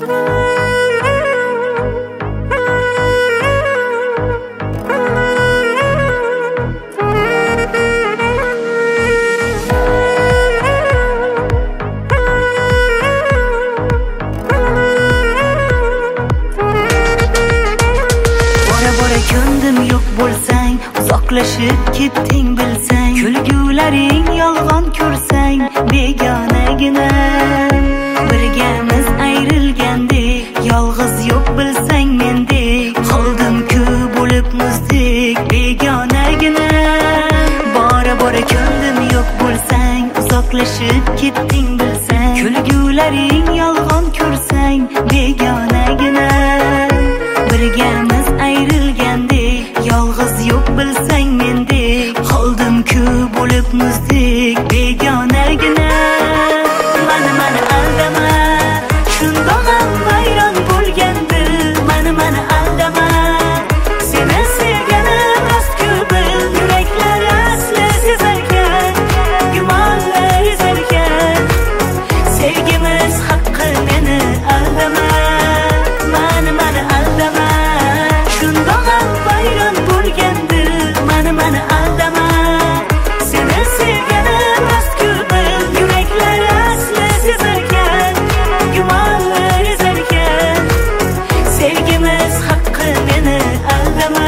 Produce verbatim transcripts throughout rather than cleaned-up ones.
Ko'ndim yo'q bo'lsang, uzoqlashib ketding bilsang, kulgularing yolg'on ko'rsang, begonagina birgamiz ayrilgandek, yolg'iz yo'q bilsang mendek, qoldim-ku bo'lib muzdek, begonagina. Bora bora ko'ndim yo'q bo'lsang, uzoqlashib ketding bilsang, kulgularing yolg'on ko'rsang, begonagina birgamiz ayrilgandek, yolg'iz yo'q bilsang mendek, qoldim-ku bo'lib muzdek, begonagina. Mani mani aldama, shundoq ham vayron bo'lgandi, mani mani aldama, seni sevganim rost-ku bil, yuraklar asli sezarkan, gumonlar ezarkan, sevgimiz haqqi meni aldama, mani mani aldama, shundoq ham vayron bo'lgandi, mani mani aldama, seni sevganim rost-ku bil, yuraklar asli sezarkan, gumonlar ezarkan, sevgimiz haqqi meni aldama.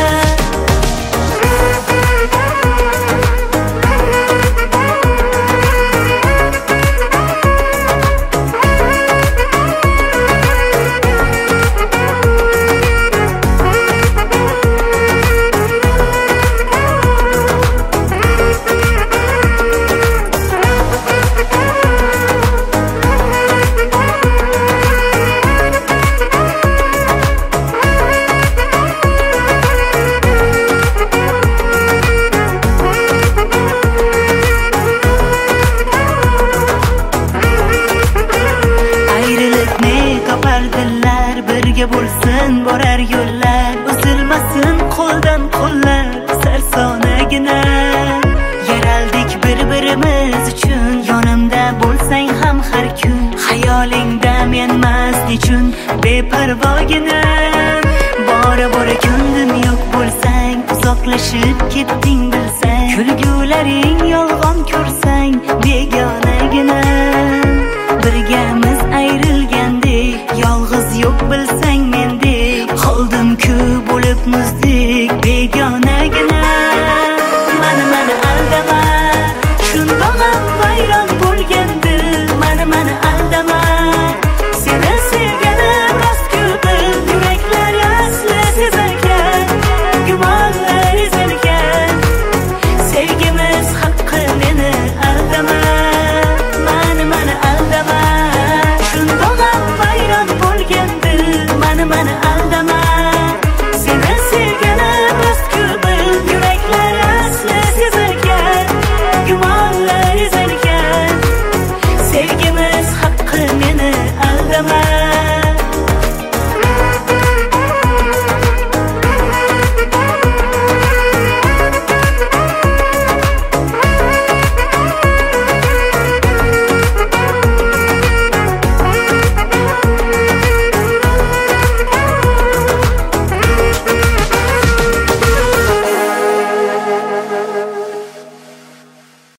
Topardilar, birga bo'lsin borar yo'llar, uzilmasin qo'ldan qo'llar, sarsonagina yaraldik bir-birimiz uchun, yonimda bo'lsang ham har kun, xayolingda menmas nechun beparvogina. Bora bora ko'ndim yo'q bo'lsang, uzoqlashib ketding bilsang, kulgularing yolg'on ko'rsang, begonagina.